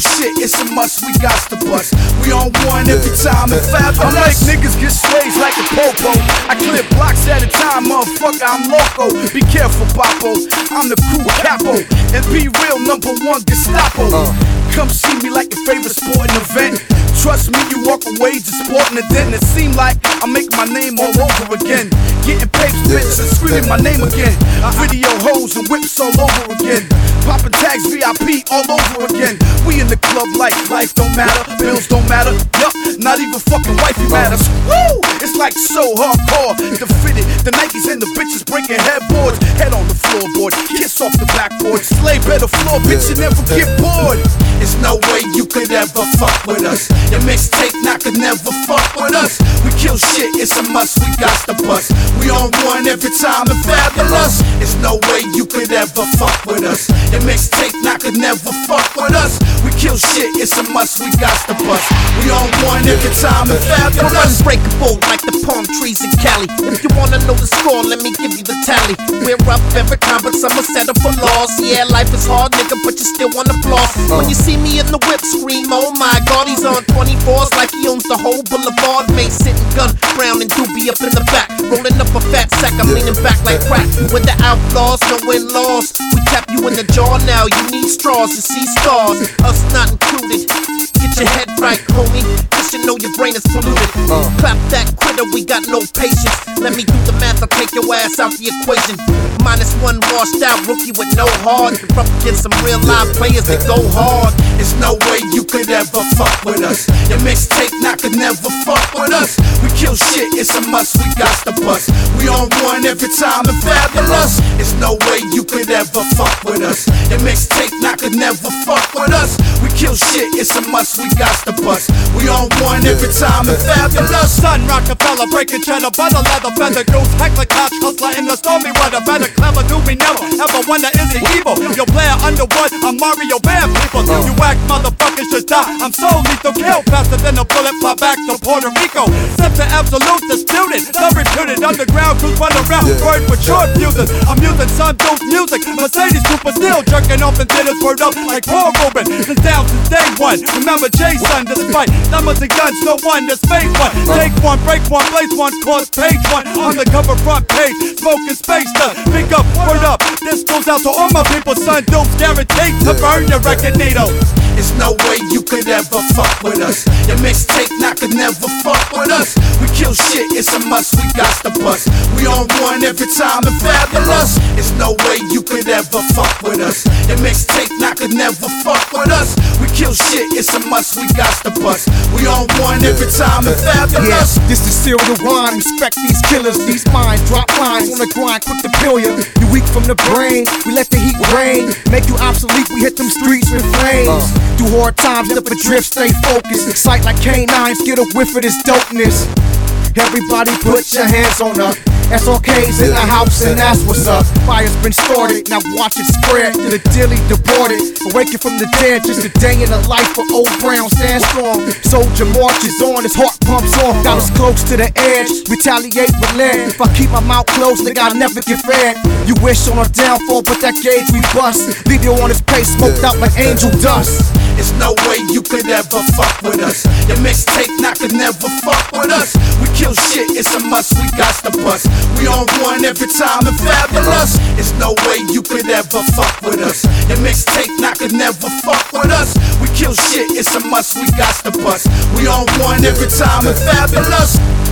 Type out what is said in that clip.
shit, it's a must, we got to bust. We on one every time, and fabulous. I make niggas get slaves like a popo. I clear blocks at a time, motherfucker, I'm loco. Be careful, Papo, I'm the crew capo. And be real, #1 Gestapo. Come see me like your favorite sporting event. Trust me, you walk away just sporting it. Then it seem like I'm making my name all over again. Getting papes, bitches, and screaming my name again. Video hoes and whips all over again. Popping tags, VIP all over again. We in the club like life don't matter, bills don't matter. Yup, not even fucking wifey matters. Woo! It's like so hardcore. The fitted, the Nikes and the bitches breaking headboards. Head on the floorboard, kiss off the backboard. Slay better floor, bitch, you never get bored. There's no way you could ever fuck with us. Your mixtape not could never fuck with us. We kill shit, it's a must, we got to bust. We on one every time, and fabulous. There's no way you could ever fuck with us. Your mixtape not could never fuck with us. We kill shit, it's a must, we got to bust. We on one every time, and fabulous. Unbreakable like the palm trees in Cali. If you wanna know the score, let me give you the tally. We're up every time, but some are set up for loss. Yeah, life is hard, nigga, but you still wanna floss. When you see me in the whip, scream, oh my God, he's on 24s like he owns the whole boulevard. Mace sitting gun, Brown and Doobie up in the back, rolling up a fat sack, I'm leaning back like crack. With the outlaws, no in-laws, we tap you in the jaw now, you need straws to see stars, us not included. Get your head right, homie, cause you know your brain is polluted. Clap that quitter, we got no patience. Let me do the math, I'll take your ass out the equation. -1 washed out rookie with no heart. You're up against some real live players that go hard. There's no way you could ever fuck with us. Your mixtape not could never fuck with us. We kill shit, it's a must, we got to bust. We on one every time, and fabulous. There's no way you could ever fuck with us. Your mixtape not could never fuck with us. We kill shit, it's a must, we got to bust. We on one every time, and fabulous. Son Rockefeller, breaking cheddar, butter, leather, feather, goose, heckler, couch, hustler in the stormy weather. Better, clever, do we never ever wonder is he evil? Your player Underwood, I'm Mario Band people. You whack motherfuckers just die. I'm so lethal, kill faster than a bullet, fly back to Puerto Rico. Step to absolute, disputed, not reputed. Underground crews run around, word with short fuses. I'm using Sun Duke music, Mercedes Cooper still jerking off in theaters, word up like Paul Rubin. It's down since day one. Remember Jason, despite numbers and guns, no one to fake one. Take one, break one, blaze one, cause page one. On the cover front page, smoking space to pick up, word up. This goes out to all my people, Sun Duke's guaranteed to burn your record needle. There's no way you could ever fuck with us. Your mixtape not could never fuck with us. We kill shit, it's a must, we got to bust. We on one every time, and fabulous. There's no way you could ever fuck with us. Your mixtape not could never fuck with us. We kill shit, it's a must, we got to bust. We on one every time, and fabulous. This is serial rhyme, respect these killers. These minds drop lines on the grind, quick to kill you. You weak from the brain, we let the heat rain. Make you obsolete, we hit them streets with flames. Through hard times, live for drift, stay focused. Sight like canines, get a whiff of this dopeness. Everybody put your hands on her. SRK's in the house and that's what's up. Fire's been started, now watch it spread to the dilly deported. Awaken from the dead, just a day in the life for old Brown. Stand strong, soldier marches on, his heart pumps on. Got us close to the edge, retaliate with lead. If I keep my mouth closed, nigga, I'll never get fed. You wish on a downfall, but that gauge we bust. Leave you on his pace, smoked out like angel dust. There's no way you could ever fuck with us. Your mixtape not could never fuck with us. We kill shit, it's a must, we got to bust. We on one every time, and fabulous. There's no way you could ever fuck with us. Your mixtape not could never fuck with us. We kill shit, it's a must, we got to bust. We on one every time, and fabulous.